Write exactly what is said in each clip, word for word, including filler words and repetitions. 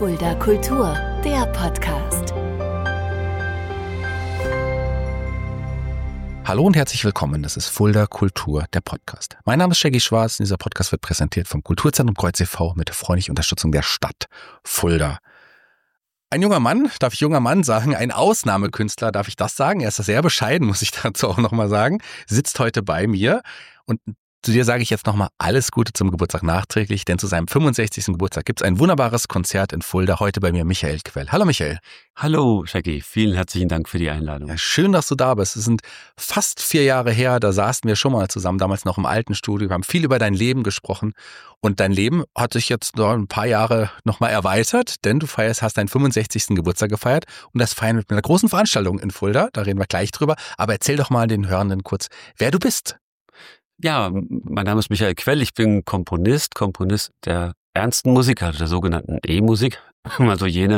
Fulda Kultur, der Podcast. Hallo und herzlich willkommen, das ist Fulda Kultur, der Podcast. Mein Name ist Shaggy Schwarz und dieser Podcast wird präsentiert vom Kulturzentrum Kreuz e V mit der freundlichen Unterstützung der Stadt Fulda. Ein junger Mann, darf ich junger Mann sagen, ein Ausnahmekünstler, darf ich das sagen? Er ist sehr bescheiden, muss ich dazu auch nochmal sagen, sitzt heute bei mir und zu dir sage ich jetzt nochmal alles Gute zum Geburtstag nachträglich, denn zu seinem fünfundsechzigsten Geburtstag gibt es ein wunderbares Konzert in Fulda. Heute bei mir Michael Quell. Hallo Michael. Hallo Shaggy, vielen herzlichen Dank für die Einladung. Ja, schön, dass du da bist. Es sind fast vier Jahre her, da saßen wir schon mal zusammen, damals noch im alten Studio. Wir haben viel über dein Leben gesprochen und dein Leben hat sich jetzt noch ein paar Jahre nochmal erweitert, denn du feierst, hast deinen fünfundsechzigsten Geburtstag gefeiert und das feiern mit einer großen Veranstaltung in Fulda. Da reden wir gleich drüber. Aber erzähl doch mal den Hörenden kurz, wer du bist. Ja, mein Name ist Michael Quell, ich bin Komponist, Komponist der ernsten Musik, also der sogenannten E-Musik, also jene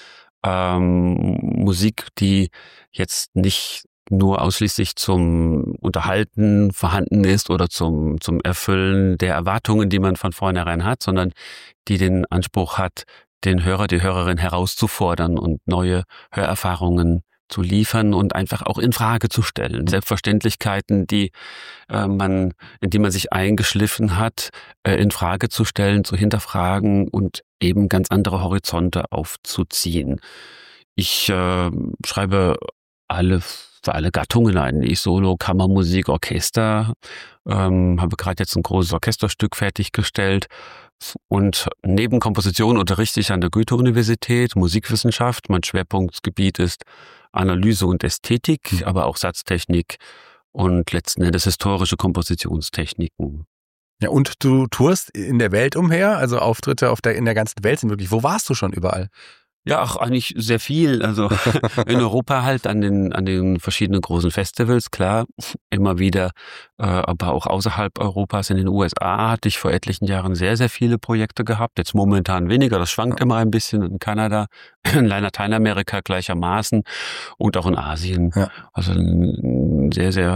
ähm, Musik, die jetzt nicht nur ausschließlich zum Unterhalten vorhanden ist oder zum, zum Erfüllen der Erwartungen, die man von vornherein hat, sondern die den Anspruch hat, den Hörer, die Hörerin herauszufordern und neue Hörerfahrungen zu liefern und einfach auch in Frage zu stellen. Selbstverständlichkeiten, die äh, man, in die man sich eingeschliffen hat, äh, in Frage zu stellen, zu hinterfragen und eben ganz andere Horizonte aufzuziehen. Ich äh, schreibe alle für alle Gattungen ein. Ich Solo, Kammermusik, Orchester, ähm, habe gerade jetzt ein großes Orchesterstück fertiggestellt. Und neben Komposition unterrichte ich an der Goethe-Universität Musikwissenschaft. Mein Schwerpunktgebiet ist Analyse und Ästhetik, mhm. aber auch Satztechnik und letzten Endes historische Kompositionstechniken. Ja, und du tourst in der Welt umher, also Auftritte auf der, in der ganzen Welt sind wirklich. Wo warst du schon überall? Ja, ach, eigentlich sehr viel. Also in Europa halt an den an den verschiedenen großen Festivals, klar, immer wieder. Äh, aber auch außerhalb Europas, in den U S A hatte ich vor etlichen Jahren sehr, sehr viele Projekte gehabt. Jetzt momentan weniger, das schwankt immer ein bisschen. In Kanada, in Lateinamerika gleichermaßen und auch in Asien. Ja. Also ein sehr, sehr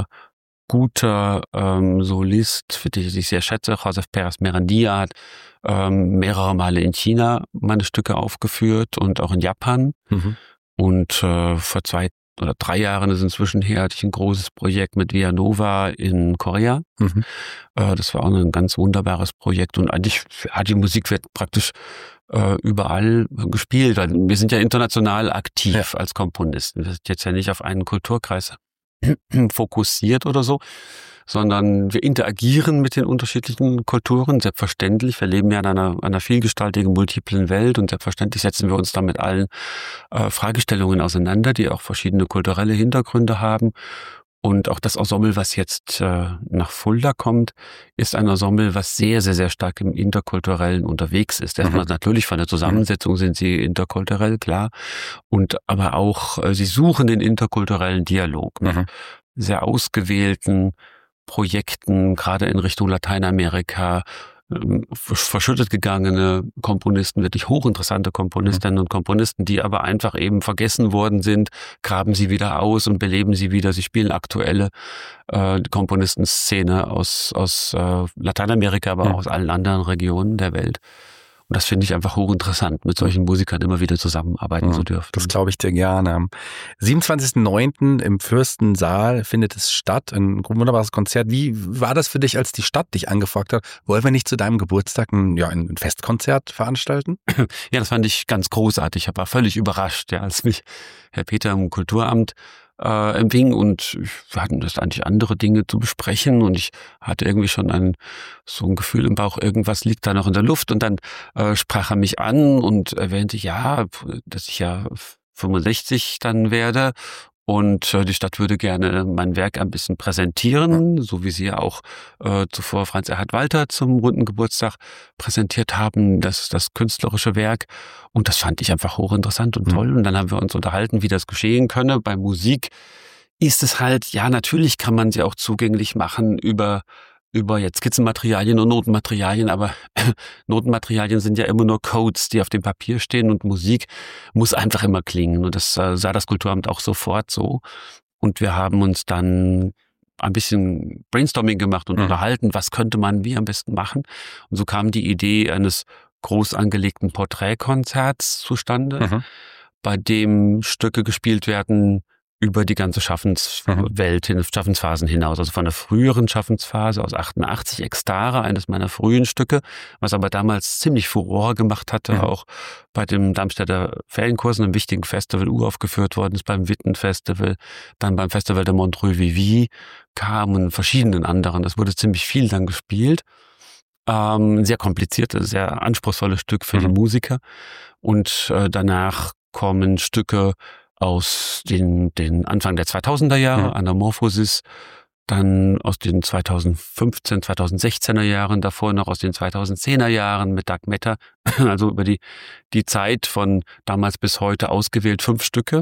guter ähm, Solist, für den ich sehr schätze, Joseph Perez Merandia, hat ähm, mehrere Male in China meine Stücke aufgeführt und auch in Japan. Mhm. Und äh, vor zwei oder drei Jahren ist inzwischen her, hatte ich ein großes Projekt mit Via Nova in Korea. Mhm. Äh, das war auch ein ganz wunderbares Projekt und eigentlich, ja, die Musik wird praktisch äh, überall gespielt. Wir sind ja international aktiv ja. als Komponisten. Wir sind jetzt ja nicht auf einen Kulturkreis fokussiert oder so, sondern wir interagieren mit den unterschiedlichen Kulturen. Selbstverständlich, wir leben ja in einer, einer vielgestaltigen, multiplen Welt und selbstverständlich setzen wir uns da mit allen äh, Fragestellungen auseinander, die auch verschiedene kulturelle Hintergründe haben. Und auch das Ensemble, was jetzt äh, nach Fulda kommt, ist ein Ensemble, was sehr, sehr, sehr stark im Interkulturellen unterwegs ist. Erstmal mhm. natürlich von der Zusammensetzung sind sie interkulturell, klar. Und aber auch, äh, sie suchen den interkulturellen Dialog mit mhm. sehr ausgewählten Projekten, gerade in Richtung Lateinamerika, verschüttet gegangene Komponisten, wirklich hochinteressante Komponistinnen und Komponisten, die aber einfach eben vergessen worden sind, graben sie wieder aus und beleben sie wieder. Sie spielen aktuelle äh, Komponistenszene aus aus äh, Lateinamerika, aber ja. auch aus allen anderen Regionen der Welt. Und das finde ich einfach hochinteressant, mit solchen Musikern immer wieder zusammenarbeiten ja, zu dürfen. Das glaube ich dir gerne. Am siebenundzwanzigsten neunten im Fürstensaal findet es statt, ein wunderbares Konzert. Wie war das für dich, als die Stadt dich angefragt hat? Wollen wir nicht zu deinem Geburtstag ein, ja, ein Festkonzert veranstalten? Ja, das fand ich ganz großartig. Ich war völlig überrascht, ja, als mich Herr Peter im Kulturamt äh, empfing und wir hatten das eigentlich andere Dinge zu besprechen und ich hatte irgendwie schon ein so ein Gefühl im Bauch, irgendwas liegt da noch in der Luft und dann äh, sprach er mich an und erwähnte, ja, dass ich ja fünfundsechzig dann werde und äh, die Stadt würde gerne mein Werk ein bisschen präsentieren, so wie sie ja auch äh, zuvor Franz Erhard Walter zum runden Geburtstag präsentiert haben, das das künstlerische Werk. Und das fand ich einfach hochinteressant und toll. Und dann haben wir uns unterhalten, wie das geschehen könne. Bei Musik ist es halt, ja, natürlich kann man sie auch zugänglich machen über über jetzt Skizzenmaterialien und Notenmaterialien, aber Notenmaterialien sind ja immer nur Codes, die auf dem Papier stehen und Musik muss einfach immer klingen und das äh, sah das Kulturamt auch sofort so und wir haben uns dann ein bisschen Brainstorming gemacht und mhm. unterhalten, was könnte man wie am besten machen und so kam die Idee eines groß angelegten Porträtkonzerts zustande, Mhm. bei dem Stücke gespielt werden über die ganze Schaffenswelt, hin, Schaffensphasen hinaus. Also von der früheren Schaffensphase aus achtundachtzig, Ekstare, eines meiner frühen Stücke, was aber damals ziemlich Furore gemacht hatte, Mhm. auch bei dem Darmstädter Ferienkursen, einem wichtigen Festival, uraufgeführt worden ist, beim Witten-Festival, dann beim Festival de Montreux Vivi, kamen verschiedenen anderen. Es wurde ziemlich viel dann gespielt. Ähm, sehr kompliziertes, sehr anspruchsvolles Stück für Mhm. die Musiker. Und äh, danach kommen Stücke aus den, den Anfang der zweitausender Jahre, Mhm. Anamorphosis, dann aus den zweitausendfünfzehn, zweitausendsechzehner Jahren, davor noch aus den zweitausendzehner Jahren mit Dark Matter, also über die, die Zeit von damals bis heute ausgewählt fünf Stücke,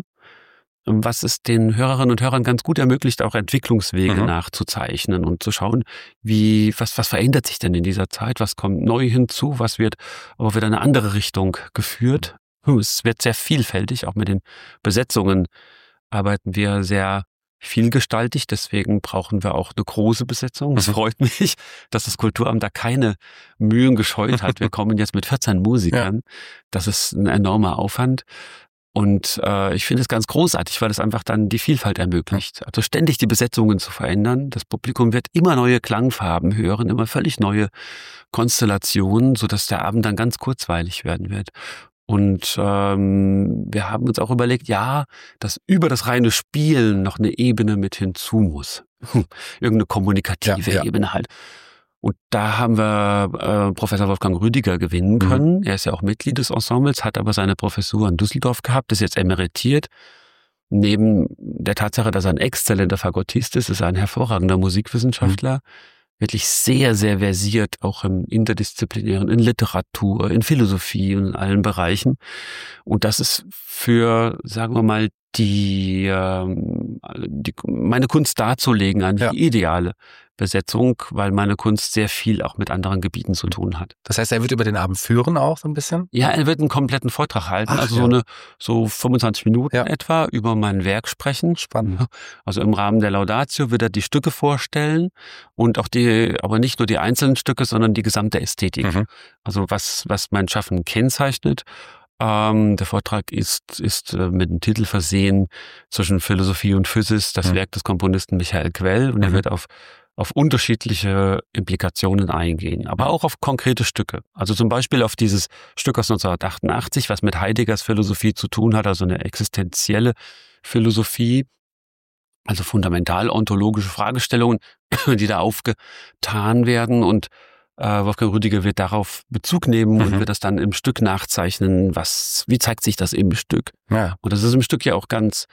was es den Hörerinnen und Hörern ganz gut ermöglicht, auch Entwicklungswege Mhm. nachzuzeichnen und zu schauen, wie, was, was verändert sich denn in dieser Zeit, was kommt neu hinzu, was wird aber wieder in eine andere Richtung geführt. Es wird sehr vielfältig, auch mit den Besetzungen arbeiten wir sehr vielgestaltig, deswegen brauchen wir auch eine große Besetzung. Es Mhm. freut mich, dass das Kulturamt da keine Mühen gescheut hat. Wir kommen jetzt mit vierzehn Musikern. Das ist ein enormer Aufwand. Und äh, ich finde es ganz großartig, weil es einfach dann die Vielfalt ermöglicht. Also ständig die Besetzungen zu verändern. Das Publikum wird immer neue Klangfarben hören, immer völlig neue Konstellationen, sodass der Abend dann ganz kurzweilig werden wird. Und ähm, wir haben uns auch überlegt, ja, dass über das reine Spielen noch eine Ebene mit hinzu muss. Hm, irgendeine kommunikative Ja, ja. Ebene halt. Und da haben wir äh, Professor Wolfgang Rüdiger gewinnen können. Er ist ja auch Mitglied des Ensembles, hat aber seine Professur in Düsseldorf gehabt, ist jetzt emeritiert. Neben der Tatsache, dass er ein exzellenter Fagottist ist, ist er ein hervorragender Musikwissenschaftler. Wirklich sehr, sehr versiert, auch im Interdisziplinären, in Literatur, in Philosophie und in allen Bereichen. Und das ist für, sagen wir mal, die, ähm, die meine Kunst darzulegen, eine Ja. ideale Besetzung, weil meine Kunst sehr viel auch mit anderen Gebieten zu tun hat. Das heißt, er wird über den Abend führen auch so ein bisschen? Ja, er wird einen kompletten Vortrag halten, Ach, also ja. so eine so fünfundzwanzig Minuten Ja. etwa über mein Werk sprechen. Spannend. Also im Rahmen der Laudatio wird er die Stücke vorstellen und auch die, aber nicht nur die einzelnen Stücke, sondern die gesamte Ästhetik. Mhm. Also was was mein Schaffen kennzeichnet. Ähm, der Vortrag ist ist äh, mit dem Titel versehen zwischen Philosophie und Physis, das Mhm. Werk des Komponisten Michael Quell, und er Mhm. wird auf auf unterschiedliche Implikationen eingehen, aber auch auf konkrete Stücke. Also zum Beispiel auf dieses Stück aus neunzehnhundertachtundachtzig, was mit Heideggers Philosophie zu tun hat, also eine existenzielle Philosophie, also fundamental-ontologische Fragestellungen, die da aufgetan werden, und äh, Wolfgang Rüdiger wird darauf Bezug nehmen und Mhm. wird das dann im Stück nachzeichnen, was, wie zeigt sich das im Stück? Ja. Und das ist im Stück ja auch ganz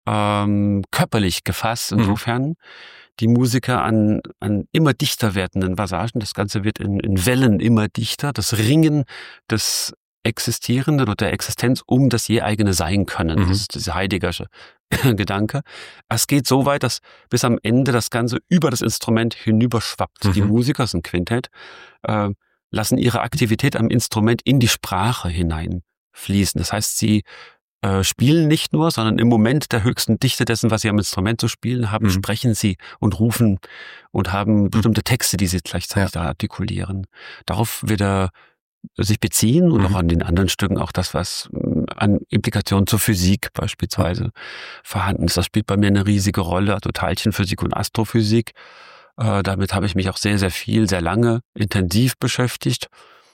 ähm, körperlich gefasst, insofern die Musiker an, an immer dichter werdenden Passagen, das Ganze wird in, in Wellen immer dichter, das Ringen des Existierenden oder der Existenz um das je eigene Sein können. Mhm. Das ist dieser Heideggersche Gedanke. Es geht so weit, dass bis am Ende das Ganze über das Instrument hinüberschwappt. Mhm. Die Musiker, das ist ein Quintett, äh, lassen ihre Aktivität am Instrument in die Sprache hineinfließen. Das heißt, sie äh, spielen nicht nur, sondern im Moment der höchsten Dichte dessen, was sie am Instrument zu spielen haben, Mhm. sprechen sie und rufen und haben bestimmte Texte, die sie gleichzeitig Ja. da artikulieren. Darauf wird er sich beziehen und Mhm. auch an den anderen Stücken auch das, was mh, an Implikationen zur Physik beispielsweise vorhanden ist. Das spielt bei mir eine riesige Rolle, also Teilchenphysik und Astrophysik. Äh, damit habe ich mich auch sehr, sehr viel, sehr lange intensiv beschäftigt.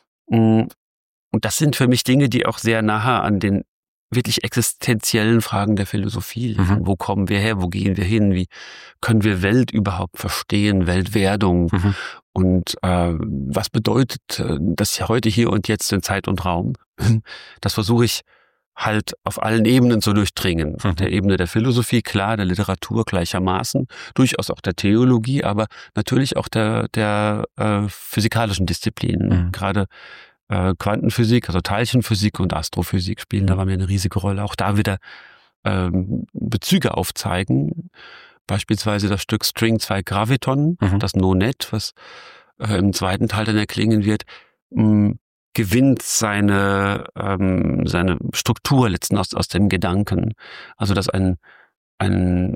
Mm, Und das sind für mich Dinge, die auch sehr nahe an den wirklich existenziellen Fragen der Philosophie liegen. Mhm. Wo kommen wir her? Wo gehen wir hin? Wie können wir Welt überhaupt verstehen? Weltwerdung? Mhm. Und äh, was bedeutet äh, das heute, hier und jetzt in Zeit und Raum? Das versuche ich halt auf allen Ebenen zu durchdringen. Auf Mhm. der Ebene der Philosophie, klar, der Literatur gleichermaßen, durchaus auch der Theologie, aber natürlich auch der, der äh, physikalischen Disziplinen. Mhm. Gerade äh, Quantenphysik, also Teilchenphysik und Astrophysik spielen da bei mir eine riesige Rolle. Auch da wieder ähm, Bezüge aufzeigen. Beispielsweise das Stück String zwei Graviton, Mhm. das No-Net, was äh, im zweiten Teil dann erklingen wird, mh, gewinnt seine ähm, seine Struktur letzten aus aus dem Gedanken. Also dass ein ein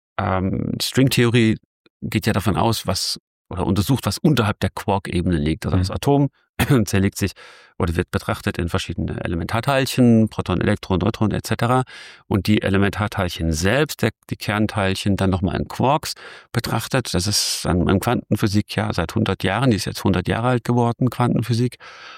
ähm, Stringtheorie geht ja davon aus, was oder untersucht, was unterhalb der Quark-Ebene liegt. Also Mhm. das Atom zerlegt sich oder wird betrachtet in verschiedene Elementarteilchen, Proton, Elektron, Neutron et cetera. Und die Elementarteilchen selbst, der, die Kernteilchen, dann nochmal in Quarks betrachtet. Das ist dann in Quantenphysik ja seit hundert Jahren, die ist jetzt hundert Jahre alt geworden, Quantenphysik.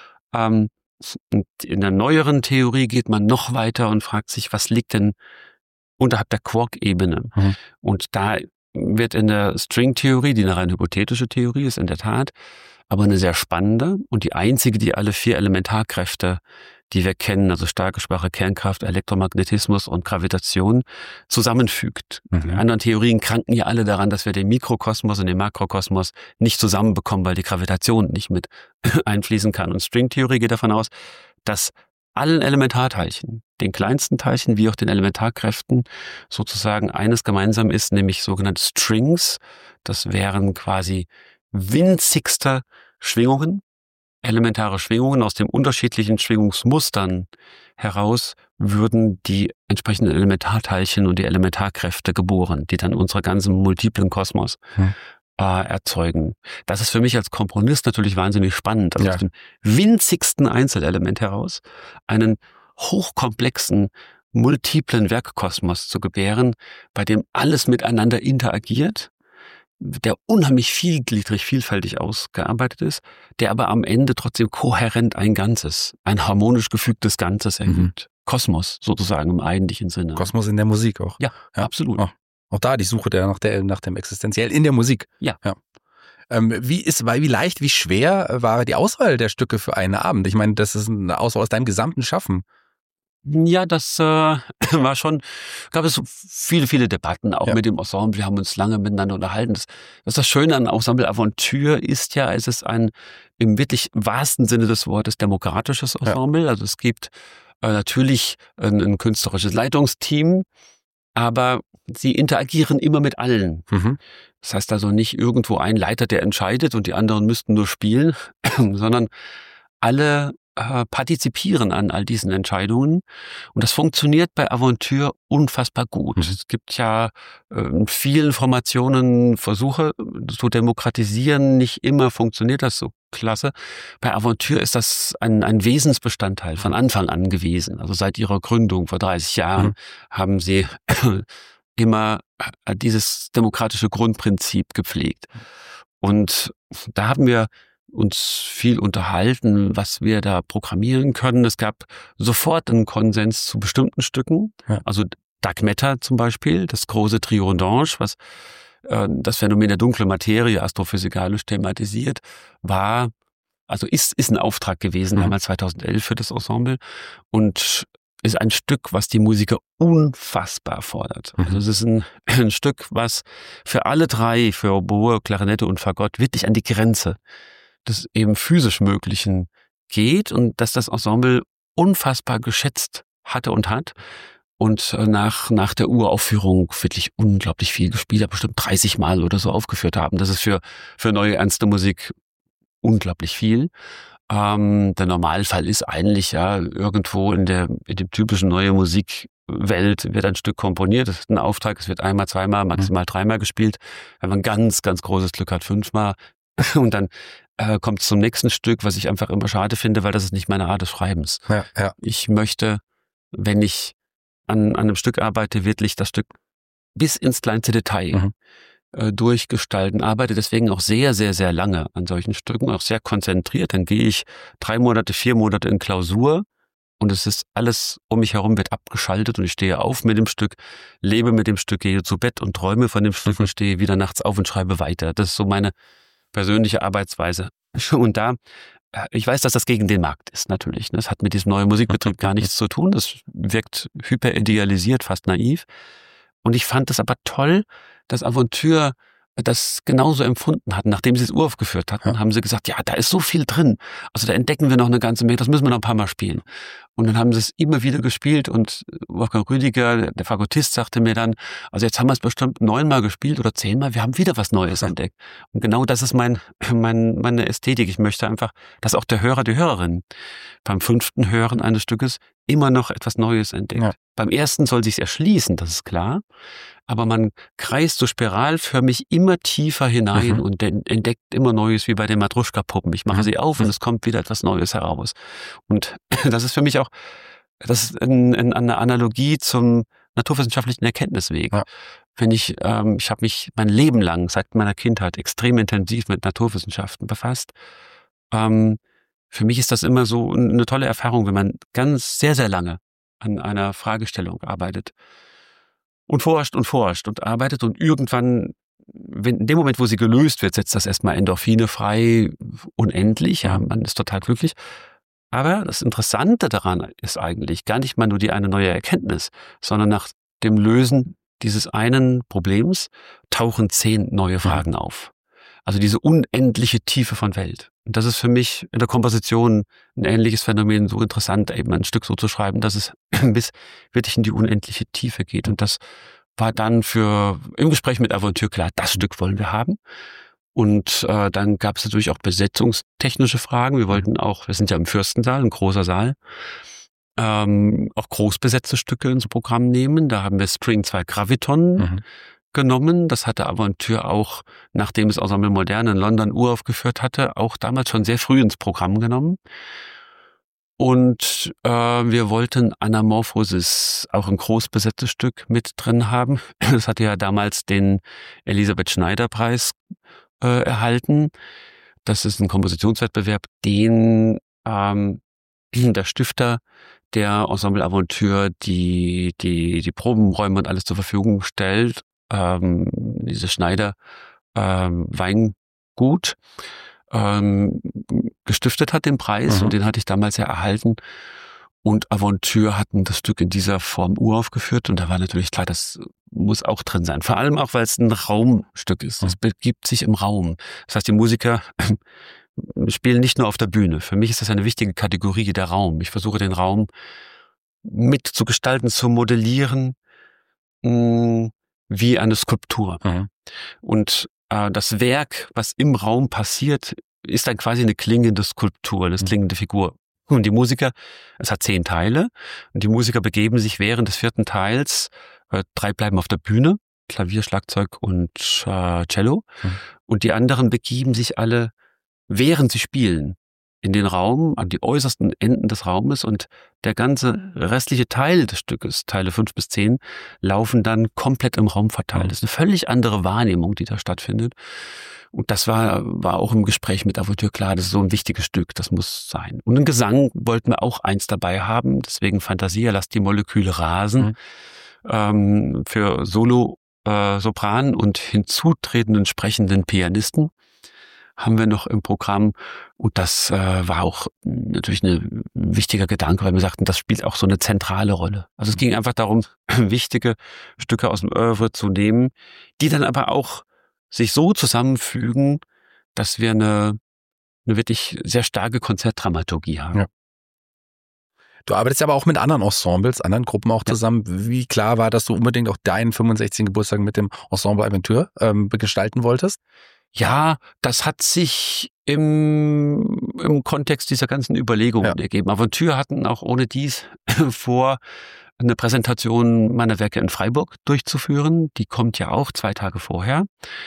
Ähm, und in der neueren Theorie geht man noch weiter und fragt sich, was liegt denn unterhalb der Quark-Ebene? Mhm. Und da wird in der Stringtheorie, die eine rein hypothetische Theorie ist, in der Tat, aber eine sehr spannende und die einzige, die alle vier Elementarkräfte, die wir kennen, also starke, schwache Kernkraft, Elektromagnetismus und Gravitation, zusammenfügt. Mhm. Die anderen Theorien kranken ja alle daran, dass wir den Mikrokosmos und den Makrokosmos nicht zusammenbekommen, weil die Gravitation nicht mit einfließen kann. Und Stringtheorie geht davon aus, dass allen Elementarteilchen, den kleinsten Teilchen wie auch den Elementarkräften, sozusagen eines gemeinsam ist, nämlich sogenannte Strings. Das wären quasi winzigste Schwingungen, elementare Schwingungen aus den unterschiedlichen Schwingungsmustern heraus würden die entsprechenden Elementarteilchen und die Elementarkräfte geboren, die dann unsere ganzen multiplen Kosmos hm. äh, erzeugen. Das ist für mich als Komponist natürlich wahnsinnig spannend, also ja. aus dem winzigsten Einzelelement heraus einen hochkomplexen, multiplen Werkkosmos zu gebären, bei dem alles miteinander interagiert, der unheimlich vielgliedrig, vielfältig ausgearbeitet ist, der aber am Ende trotzdem kohärent ein Ganzes, ein harmonisch gefügtes Ganzes ergibt. Mhm. Kosmos sozusagen im eigentlichen Sinne. Kosmos in der Musik auch. Ja, ja. absolut. Oh. Auch da die Suche der nach, der nach dem Existenziell in der Musik. Ja. ja. Ähm, wie ist, wie leicht, wie schwer war die Auswahl der Stücke für einen Abend? Ich meine, das ist eine Auswahl aus deinem gesamten Schaffen. Ja, das äh, war schon, gab es viele, viele Debatten, auch ja. mit dem Ensemble. Wir haben uns lange miteinander unterhalten. Das, das, das Schöne an Ensemble Aventure ist ja, es ist ein im wirklich wahrsten Sinne des Wortes demokratisches Ensemble. Ja. Also es gibt äh, natürlich ein, ein künstlerisches Leitungsteam, aber sie interagieren immer mit allen. Mhm. Das heißt also nicht irgendwo ein Leiter, der entscheidet und die anderen müssten nur spielen, sondern alle partizipieren an all diesen Entscheidungen. Und das funktioniert bei Aventure unfassbar gut. Mhm. Es gibt ja äh, in vielen Formationen Versuche zu demokratisieren. Nicht immer funktioniert das so klasse. Bei Aventure ist das ein, ein Wesensbestandteil von Anfang an gewesen. Also seit ihrer Gründung vor dreißig Jahren mhm. haben sie immer dieses demokratische Grundprinzip gepflegt. Und da haben wir uns viel unterhalten, was wir da programmieren können. Es gab sofort einen Konsens zu bestimmten Stücken. Ja. Also Dark Matter zum Beispiel, das große Trio d'Ange, was äh, das Phänomen der dunklen Materie astrophysikalisch thematisiert, war, also ist, ist ein Auftrag gewesen, mhm. damals zweitausendelf für das Ensemble und ist ein Stück, was die Musiker unfassbar fordert. Mhm. Also es ist ein, ein Stück, was für alle drei, für Oboe, Klarinette und Fagott, wirklich an die Grenze des eben physisch Möglichen geht und dass das Ensemble unfassbar geschätzt hatte und hat und nach, nach der Uraufführung wirklich unglaublich viel gespielt hat, bestimmt dreißig Mal oder so aufgeführt haben. Das ist für, für neue ernste Musik unglaublich viel. Ähm, der Normalfall ist eigentlich ja irgendwo in der, in dem typischen neue Musikwelt wird ein Stück komponiert, das ist ein Auftrag, es wird einmal, zweimal, maximal dreimal gespielt. Wenn man ganz, ganz großes Glück hat, fünfmal. Und dann äh, kommt es zum nächsten Stück, was ich einfach immer schade finde, weil das ist nicht meine Art des Schreibens. Ja, ja. Ich möchte, wenn ich an, an einem Stück arbeite, wirklich das Stück bis ins kleinste Detail mhm. äh, durchgestalten, arbeite deswegen auch sehr, sehr, sehr lange an solchen Stücken, auch sehr konzentriert. Dann gehe ich drei Monate, vier Monate in Klausur und es ist alles um mich herum wird abgeschaltet und ich stehe auf mit dem Stück, lebe mit dem Stück, gehe zu Bett und träume von dem Stück mhm. und stehe wieder nachts auf und schreibe weiter. Das ist so meine persönliche Arbeitsweise. Und da, ich weiß, dass das gegen den Markt ist, natürlich. Das hat mit diesem neuen Musikbetrieb gar nichts zu tun. Das wirkt hyperidealisiert, fast naiv. Und ich fand es aber toll, dass Aventure das genauso empfunden hatten. Nachdem sie es uraufgeführt hatten, ja. haben sie gesagt, ja, da ist so viel drin. Also da entdecken wir noch eine ganze Menge, das müssen wir noch ein paar Mal spielen. Und dann haben sie es immer wieder gespielt und Wolfgang Rüdiger, der Fagottist, sagte mir dann, also jetzt haben wir es bestimmt neunmal gespielt oder zehnmal, wir haben wieder was Neues entdeckt. Und genau das ist mein, mein, meine Ästhetik. Ich möchte einfach, dass auch der Hörer, die Hörerin beim fünften Hören eines Stückes immer noch etwas Neues entdeckt. Ja. Beim ersten soll sich's erschließen, das ist klar. Aber man kreist so spiralförmig immer tiefer hinein mhm. und entdeckt immer Neues, wie bei den Matruschka-Puppen. Ich mache mhm. sie auf und es kommt wieder etwas Neues heraus. Und das ist für mich auch, das ist ein, ein, eine Analogie zum naturwissenschaftlichen Erkenntnisweg. Ja. Wenn ich, ähm, ich habe mich mein Leben lang, seit meiner Kindheit, extrem intensiv mit Naturwissenschaften befasst. Ähm, für mich ist das immer so eine tolle Erfahrung, wenn man ganz sehr, sehr lange an einer Fragestellung arbeitet. Und forscht und forscht und arbeitet und irgendwann, wenn, in dem Moment, wo sie gelöst wird, setzt das erstmal Endorphine frei, unendlich, ja, man ist total glücklich. Aber das Interessante daran ist eigentlich gar nicht mal nur die eine neue Erkenntnis, sondern nach dem Lösen dieses einen Problems tauchen zehn neue Fragen auf. Also diese unendliche Tiefe von Welt. Und das ist für mich in der Komposition ein ähnliches Phänomen, so interessant, eben ein Stück so zu schreiben, dass es bis wirklich in die unendliche Tiefe geht. Und das war dann für im Gespräch mit Aventure klar, das Stück wollen wir haben. Und äh, dann gab es natürlich auch besetzungstechnische Fragen. Wir wollten auch, wir sind ja im Fürstensaal, ein großer Saal, ähm, auch großbesetzte Stücke ins Programm nehmen. Da haben wir String zwei Graviton mhm. genommen. Das hatte Aventure auch, nachdem es Ensemble Moderne in London uraufgeführt hatte, auch damals schon sehr früh ins Programm genommen. Und äh, wir wollten Anamorphosis, auch ein großbesetztes Stück, mit drin haben. Das hatte ja damals den Elisabeth-Schneider-Preis äh, erhalten. Das ist ein Kompositionswettbewerb, den ähm, der Stifter der Ensemble Aventure die, die, die Probenräume und alles zur Verfügung stellt. Ähm, diese Schneider ähm, Weingut ähm, gestiftet hat den Preis mhm. und den hatte ich damals ja erhalten und Aventure hatten das Stück in dieser Form uraufgeführt und da war natürlich klar, das muss auch drin sein. Vor allem auch, weil es ein Raumstück ist. Es begibt sich im Raum. Das heißt, die Musiker spielen nicht nur auf der Bühne. Für mich ist das eine wichtige Kategorie, der Raum. Ich versuche den Raum mit zu gestalten, zu modellieren, mh, wie eine Skulptur. Mhm. Und äh, das Werk, was im Raum passiert, ist dann quasi eine klingende Skulptur, eine klingende Figur. Und die Musiker, es hat zehn Teile, und die Musiker begeben sich während des vierten Teils, äh, drei bleiben auf der Bühne, Klavier, Schlagzeug und äh, Cello, mhm. und die anderen begeben sich alle, während sie spielen, in den Raum, an die äußersten Enden des Raumes, und der ganze restliche Teil des Stückes, Teile fünf bis zehn, laufen dann komplett im Raum verteilt. Das ist eine völlig andere Wahrnehmung, die da stattfindet. Und das war, war auch im Gespräch mit Aventure klar, das ist so ein wichtiges Stück, das muss sein. Und einen Gesang wollten wir auch eins dabei haben, deswegen Fantasia, lasst die Moleküle rasen, mhm. ähm, für Solo, äh, Sopran und hinzutretenden sprechenden Pianisten haben wir noch im Programm, und das äh, war auch natürlich ein wichtiger Gedanke, weil wir sagten, das spielt auch so eine zentrale Rolle. Also es ging einfach darum, wichtige Stücke aus dem Oeuvre zu nehmen, die dann aber auch sich so zusammenfügen, dass wir eine, eine wirklich sehr starke Konzertdramaturgie haben. Ja. Du arbeitest aber auch mit anderen Ensembles, anderen Gruppen auch zusammen. Ja. Wie klar war, dass du unbedingt auch deinen fünfundsechzigsten Geburtstag mit dem Ensemble Aventure ähm, gestalten wolltest? Ja, das hat sich im, im Kontext dieser ganzen Überlegungen ja. ergeben. Aventure hatten auch ohne dies vor, eine Präsentation meiner Werke in Freiburg durchzuführen. Die kommt ja auch zwei Tage vorher.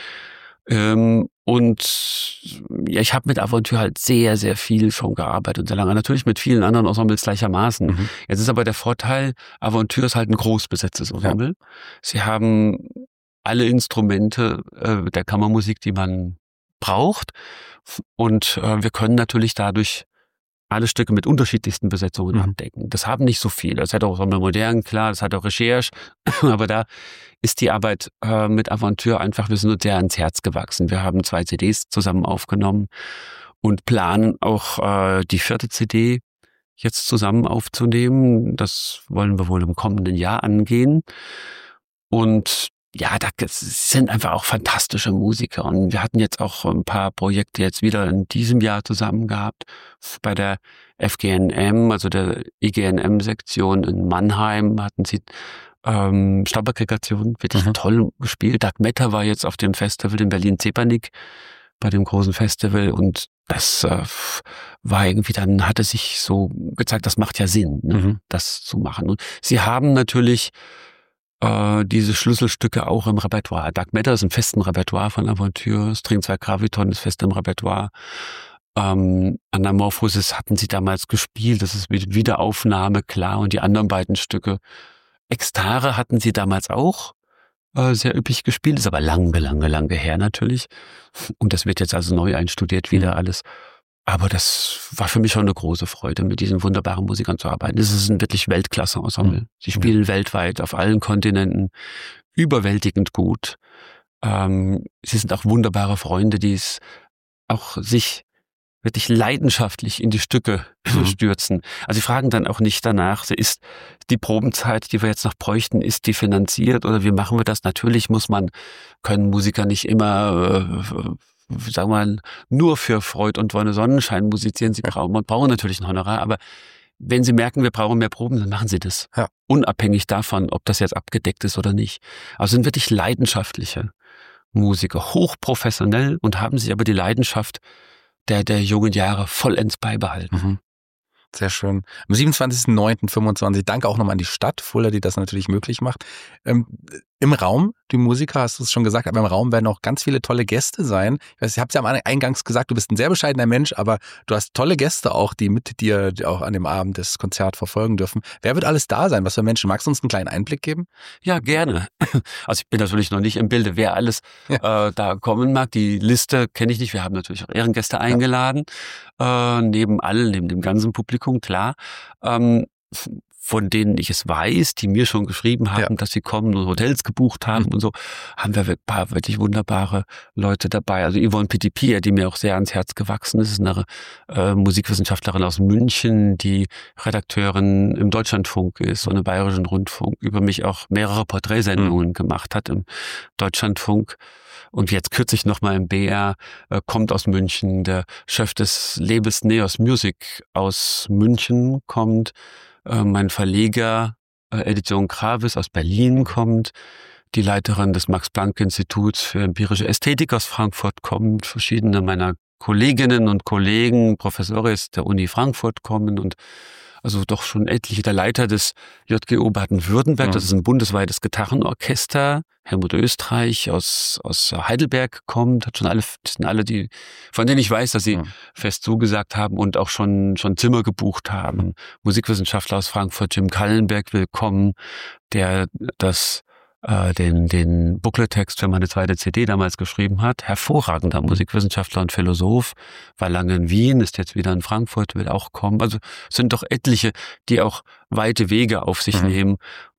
Ähm, und ja, ich habe mit Aventure halt sehr, sehr viel schon gearbeitet und sehr lange. Natürlich mit vielen anderen Ensembles gleichermaßen. Mhm. Jetzt ist aber der Vorteil, Aventure ist halt ein groß besetztes Ensemble. Ja. Sie haben alle Instrumente äh, der Kammermusik, die man braucht. Und äh, wir können natürlich dadurch alle Stücke mit unterschiedlichsten Besetzungen mhm. abdecken. Das haben nicht so viele. Das hat auch Ensemble Moderne, klar, das hat auch Recherche. Aber da ist die Arbeit äh, mit Aventure einfach, wir sind uns sehr ans Herz gewachsen. Wir haben zwei C Ds zusammen aufgenommen und planen auch äh, die vierte C D jetzt zusammen aufzunehmen. Das wollen wir wohl im kommenden Jahr angehen. Und ja, da sind einfach auch fantastische Musiker. Und wir hatten jetzt auch ein paar Projekte jetzt wieder in diesem Jahr zusammen gehabt. Bei der F G N M, also der I G N M-Sektion in Mannheim, hatten sie ähm, Stabbaggregation, wirklich mhm. toll gespielt. Dark Matter war jetzt auf dem Festival in Berlin-Zepernick, bei dem großen Festival. Und das äh, war irgendwie, dann hatte sich so gezeigt, das macht ja Sinn, ne, mhm. das zu machen. Und sie haben natürlich äh, diese Schlüsselstücke auch im Repertoire. Dark Matter ist im festen Repertoire von Aventure, String zwei Graviton ist fest im Repertoire. Ähm, Anamorphosis hatten sie damals gespielt, das ist mit Wiederaufnahme, klar. Und die anderen beiden Stücke, Ekstare hatten sie damals auch äh, sehr üppig gespielt, ist aber lange, lange, lange her natürlich. Und das wird jetzt also neu einstudiert wieder mhm. alles. Aber das war für mich schon eine große Freude, mit diesen wunderbaren Musikern zu arbeiten. Das ist ein wirklich Weltklasse-Ensemble. Mhm. Sie spielen ja. weltweit, auf allen Kontinenten, überwältigend gut. Ähm, sie sind auch wunderbare Freunde, die es auch sich wirklich leidenschaftlich in die Stücke mhm. stürzen. Also sie fragen dann auch nicht danach, ist die Probenzeit, die wir jetzt noch bräuchten, ist die finanziert oder wie machen wir das? Natürlich muss man, können Musiker nicht immer, äh, sagen wir mal, nur für Freud und Wonne Sonnenschein musizieren. Sie brauchen, man braucht natürlich ein Honorar, aber wenn sie merken, wir brauchen mehr Proben, dann machen sie das. Ja. Unabhängig davon, ob das jetzt abgedeckt ist oder nicht. Also sind wirklich leidenschaftliche Musiker, hochprofessionell und haben sich aber die Leidenschaft der der jungen Jahre vollends beibehalten. Mhm. Sehr schön. Am siebenundzwanzigsten neunten fünfundzwanzig, danke auch nochmal an die Stadt Fulda, die das natürlich möglich macht. Ähm, Im Raum, die Musiker, hast du es schon gesagt, aber im Raum werden auch ganz viele tolle Gäste sein. Ich weiß, ich habe es ja am Eingangs gesagt, du bist ein sehr bescheidener Mensch, aber du hast tolle Gäste auch, die mit dir auch an dem Abend das Konzert verfolgen dürfen. Wer wird alles da sein? Was für Menschen? Magst du uns einen kleinen Einblick geben? Ja, gerne. Also ich bin natürlich noch nicht im Bilde, wer alles ja. äh, da kommen mag. Die Liste kenne ich nicht. Wir haben natürlich auch Ehrengäste eingeladen, ja. äh, neben allen, neben dem ganzen Publikum, klar. Ähm, von denen ich es weiß, die mir schon geschrieben haben, ja. dass sie kommen und Hotels gebucht haben mhm. und so, haben wir ein paar wirklich wunderbare Leute dabei. Also Yvonne Petitpied, die mir auch sehr ans Herz gewachsen ist, ist eine äh, Musikwissenschaftlerin aus München, die Redakteurin im Deutschlandfunk ist und im Bayerischen Rundfunk, über mich auch mehrere Porträtsendungen mhm. gemacht hat im Deutschlandfunk. Und jetzt kürzlich nochmal im B R, äh, kommt aus München, der Chef des Labels Neos Music aus München kommt, äh, mein Verleger äh, Edition Gravis aus Berlin kommt, die Leiterin des Max-Planck-Instituts für empirische Ästhetik aus Frankfurt kommt, verschiedene meiner Kolleginnen und Kollegen, Professores der Uni Frankfurt kommen und also doch schon etliche, der Leiter des J G O Baden-Württemberg, ja. das ist ein bundesweites Gitarrenorchester, Helmut Österreich aus aus Heidelberg kommt, hat schon alle, das sind alle die, von denen ich weiß, dass sie ja. fest zugesagt haben und auch schon schon Zimmer gebucht haben. Musikwissenschaftler aus Frankfurt, Jim Kallenberg will kommen, der das äh, den den Booklet-Text für meine zweite C D damals geschrieben hat. Hervorragender Musikwissenschaftler und Philosoph, war lange in Wien, ist jetzt wieder in Frankfurt, will auch kommen. Also es sind doch etliche, die auch weite Wege auf sich mhm. nehmen,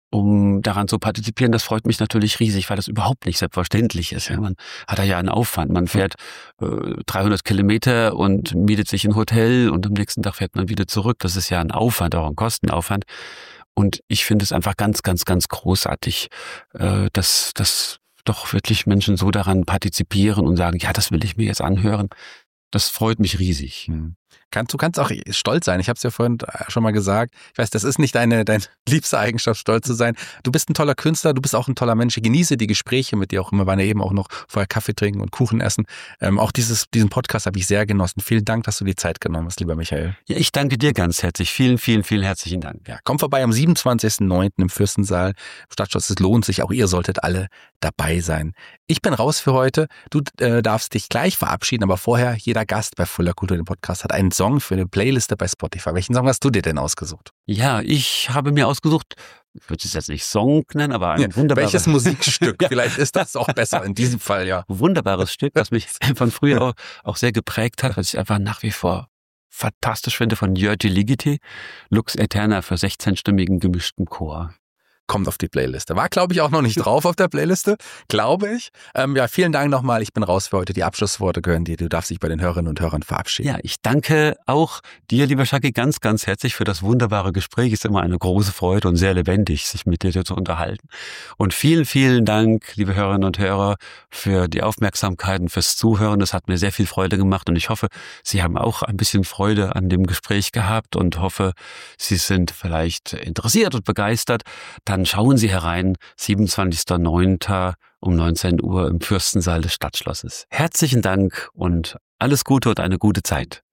um daran zu partizipieren. Das freut mich natürlich riesig, weil das überhaupt nicht selbstverständlich ist. Ja, man hat da ja einen Aufwand. Man fährt äh, dreihundert Kilometer und mietet sich ein Hotel und am nächsten Tag fährt man wieder zurück. Das ist ja ein Aufwand, auch ein Kostenaufwand. Und ich finde es einfach ganz, ganz, ganz großartig, äh, dass, dass doch wirklich Menschen so daran partizipieren und sagen, ja, das will ich mir jetzt anhören. Das freut mich riesig. Hm. Kannst, du kannst auch stolz sein. Ich habe es ja vorhin schon mal gesagt. Ich weiß, das ist nicht deine, deine liebste Eigenschaft, stolz zu sein. Du bist ein toller Künstler, du bist auch ein toller Mensch. Ich genieße die Gespräche mit dir auch immer. Wir waren ja eben auch noch vorher Kaffee trinken und Kuchen essen. Ähm, auch dieses, diesen Podcast habe ich sehr genossen. Vielen Dank, dass du die Zeit genommen hast, lieber Michael. Ja, ich danke dir ganz herzlich. Vielen, vielen, vielen herzlichen Dank. Ja, komm vorbei am siebenundzwanzigsten neunten im Fürstensaal. Stadtschloss, es lohnt sich. Auch ihr solltet alle dabei sein. Ich bin raus für heute. Du äh, darfst dich gleich verabschieden, aber vorher, jeder Gast bei Fulda Kultur, dem Podcast, hat einen Song für eine Playliste bei Spotify. Welchen Song hast du dir denn ausgesucht? Ja, ich habe mir ausgesucht, ich würde es jetzt nicht Song nennen, aber ein ja, wunderbares... Welches Musikstück? ja. Vielleicht ist das auch besser in diesem Fall, ja. Wunderbares Stück, was mich von früher auch, auch sehr geprägt hat, was ich einfach nach wie vor fantastisch finde, von György Ligeti, Lux Aeterna für sechzehnstimmigen gemischten Chor. kommt auf die Playliste. War, glaube ich, auch noch nicht drauf auf der Playliste, glaube ich. Ähm, ja, vielen Dank nochmal. Ich bin raus für heute. Die Abschlussworte gehören dir. Du darfst dich bei den Hörerinnen und Hörern verabschieden. Ja, ich danke auch dir, lieber Shaki, ganz, ganz herzlich für das wunderbare Gespräch. Es ist immer eine große Freude und sehr lebendig, sich mit dir zu unterhalten. Und vielen, vielen Dank, liebe Hörerinnen und Hörer, für die Aufmerksamkeit und fürs Zuhören. Das hat mir sehr viel Freude gemacht und ich hoffe, Sie haben auch ein bisschen Freude an dem Gespräch gehabt und hoffe, Sie sind vielleicht interessiert und begeistert. Dann schauen Sie herein, siebenundzwanzigster neunter um neunzehn Uhr im Fürstensaal des Stadtschlosses. Herzlichen Dank und alles Gute und eine gute Zeit.